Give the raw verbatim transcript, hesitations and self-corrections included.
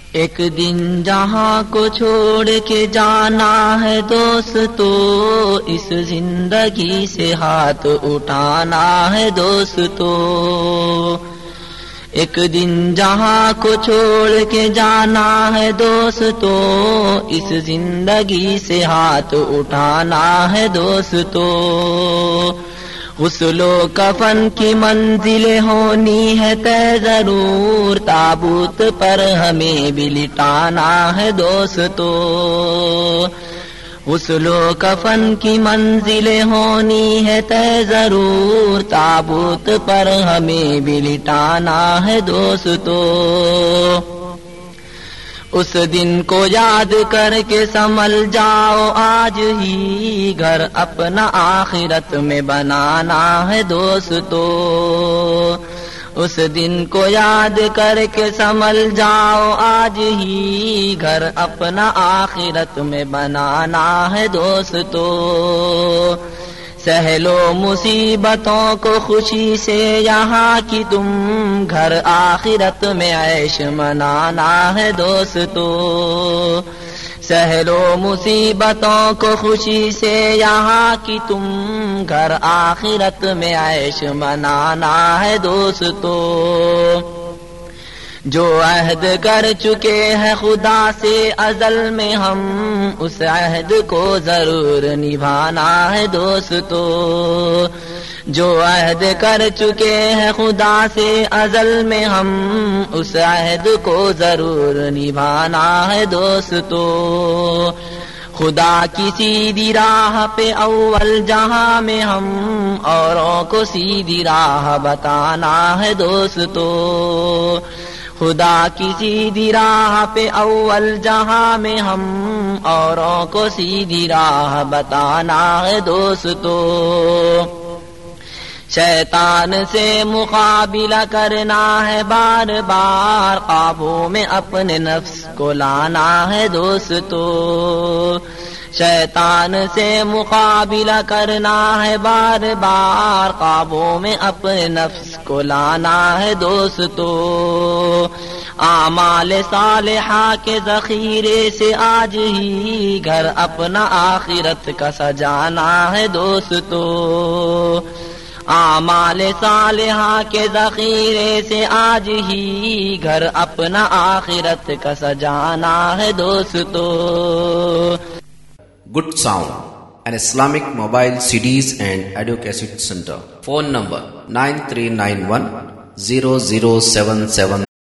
ایک دن جہاں کو چھوڑ کے جانا ہے دوستو، اس زندگی سے ہاتھ اٹھانا ہے دوستو۔ ایک دن جہاں کو چھوڑ کے جانا ہے دوستو، اس زندگی سے ہاتھ اٹھانا ہے دوستو۔ غسل و کفن کی منزل ہونی ہے طے ضرور، تابوت پر ہمیں بھی لٹانا ہے دوستو۔ غسل و کفن کی منزل ہونی ہے طے ضرور، تابوت پر ہمیں بھی لٹانا ہے دوستو۔ اس دن کو یاد کر کے سنبھل جاؤ، آج ہی گھر اپنا آخرت میں بنانا ہے دوستو۔ اس دن کو یاد کر کے سنبھل جاؤ، آج ہی گھر اپنا آخرت میں بنانا ہے دوستو۔ سہلو مصیبتوں کو خوشی سے یہاں کی تم، گھر آخرت میں عیش منانا ہے دوستو۔ سہلو مصیبتوں کو خوشی سے یہاں کی تم، گھر آخرت میں عیش منانا ہے دوستو۔ جو عہد کر چکے ہیں خدا سے ازل میں ہم، اس عہد کو ضرور نبھانا ہے دوستو۔ جو عہد کر چکے ہیں خدا سے ازل میں ہم، اس عہد کو ضرور نبھانا ہے دوستو۔ خدا کی سیدھی راہ پہ اول جہاں میں ہم، اوروں کو سیدھی راہ بتانا ہے دوستو۔ خدا کی سیدھی راہ پہ اول جہاں میں ہم، اوروں کو سیدھی راہ بتانا ہے دوستو۔ شیطان سے مقابلہ کرنا ہے بار بار، قابو میں اپنے نفس کو لانا ہے دوستو۔ شیطان سے مقابلہ کرنا ہے بار بار، قابو میں اپنے نفس کو لانا ہے دوستو۔ اعمال صالحہ کے ذخیرے سے آج ہی گھر اپنا آخرت کا سجانا ہے دوستو۔ اعمال صالحہ کے ذخیرے سے آج ہی گھر اپنا آخرت کا سجانا ہے دوستو۔ Good Sound, an Islamic mobile C Ds and audio cassette center. Phone number nine three nine one zero zero seven seven